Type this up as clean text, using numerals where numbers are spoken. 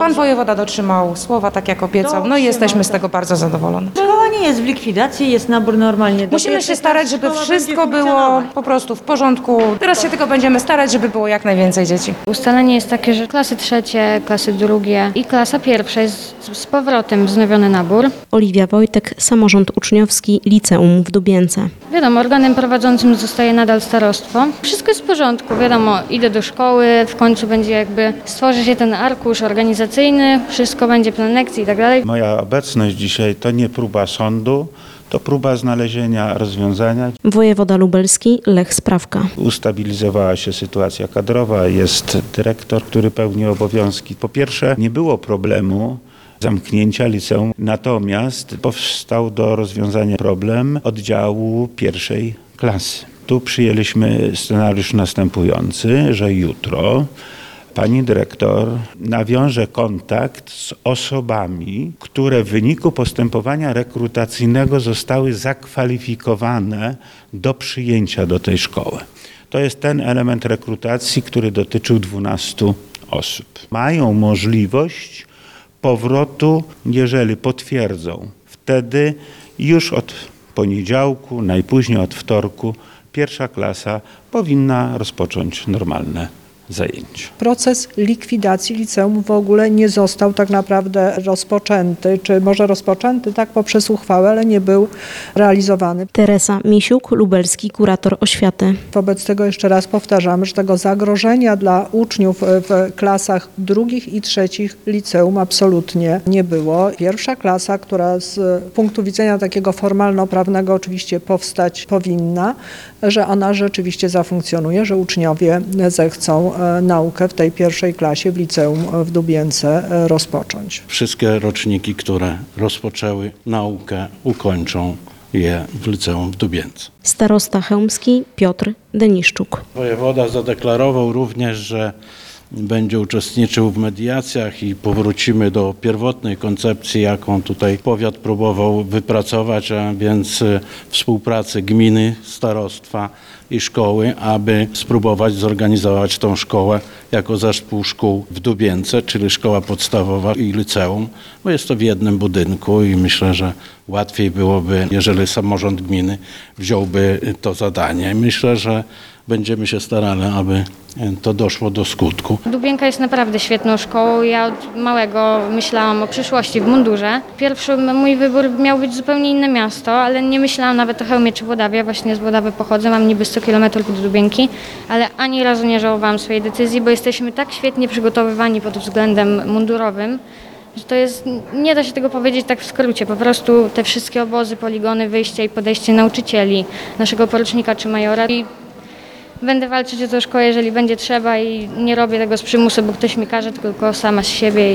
Pan wojewoda dotrzymał słowa, tak jak obiecał, no i jesteśmy z tego bardzo zadowolone. Szkoła nie jest w likwidacji, jest nabór normalnie. Musimy się starać, żeby wszystko było po prostu w porządku. Teraz się tylko będziemy starać, żeby było jak najwięcej dzieci. Ustalenie jest takie, że klasy trzecie, klasy drugie i klasa pierwsza jest z powrotem wznowiony nabór. Oliwia Wojtek, samorząd uczniowski, liceum w Dubience. Wiadomo, organem prowadzącym zostaje nadal starostwo. Wszystko jest w porządku, wiadomo, idę do szkoły, w końcu będzie jakby, stworzy się ten arkusz organizacyjny, wszystko będzie plan lekcji i tak dalej. Moja obecność dzisiaj to nie próba sądu, to próba znalezienia rozwiązania. Wojewoda lubelski Lech Sprawka. Ustabilizowała się sytuacja kadrowa, jest dyrektor, który pełni obowiązki. Po pierwsze, nie było problemu zamknięcia liceum, natomiast powstał do rozwiązania problem oddziału pierwszej klasy. Tu przyjęliśmy scenariusz następujący, że jutro pani dyrektor nawiąże kontakt z osobami, które w wyniku postępowania rekrutacyjnego zostały zakwalifikowane do przyjęcia do tej szkoły. To jest ten element rekrutacji, który dotyczył 12 osób. Mają możliwość powrotu, jeżeli potwierdzą. Wtedy już od poniedziałku, najpóźniej od wtorku, pierwsza klasa powinna rozpocząć normalne zajęcia. Proces likwidacji liceum w ogóle nie został tak naprawdę rozpoczęty, czy może rozpoczęty tak poprzez uchwałę, ale nie był realizowany. Teresa Misiuk, lubelski kurator oświaty. Wobec tego jeszcze raz powtarzamy, że tego zagrożenia dla uczniów w klasach drugich i trzecich liceum absolutnie nie było. Pierwsza klasa, która z punktu widzenia takiego formalno-prawnego oczywiście powstać powinna, że ona rzeczywiście zafunkcjonuje, że uczniowie zechcą naukę w tej pierwszej klasie w liceum w Dubience rozpocząć. Wszystkie roczniki, które rozpoczęły naukę, ukończą je w liceum w Dubience. Starosta chełmski Piotr Deniszczuk. Wojewoda zadeklarował również, że będzie uczestniczył w mediacjach i powrócimy do pierwotnej koncepcji, jaką tutaj powiat próbował wypracować, a więc współpracy gminy, starostwa i szkoły, aby spróbować zorganizować tą szkołę jako zespół szkół w Dubience, czyli szkoła podstawowa i liceum, bo jest to w jednym budynku i myślę, że łatwiej byłoby, jeżeli samorząd gminy wziąłby to zadanie. Myślę, że będziemy się starali, aby to doszło do skutku. Dubienka jest naprawdę świetną szkołą. Ja od małego myślałam o przyszłości w mundurze. Pierwszy mój wybór miał być zupełnie inne miasto, ale nie myślałam nawet o Chełmie czy Włodawie. Właśnie z Włodawy pochodzę, mam niby 100 km do Dubienki, ale ani razu nie żałowałam swojej decyzji, bo jesteśmy tak świetnie przygotowywani pod względem mundurowym, że to jest, nie da się tego powiedzieć tak w skrócie, po prostu te wszystkie obozy, poligony, wyjście i podejście nauczycieli, naszego porucznika czy majora. I będę walczyć o tę szkołę, jeżeli będzie trzeba i nie robię tego z przymusu, bo ktoś mi każe, tylko sama z siebie.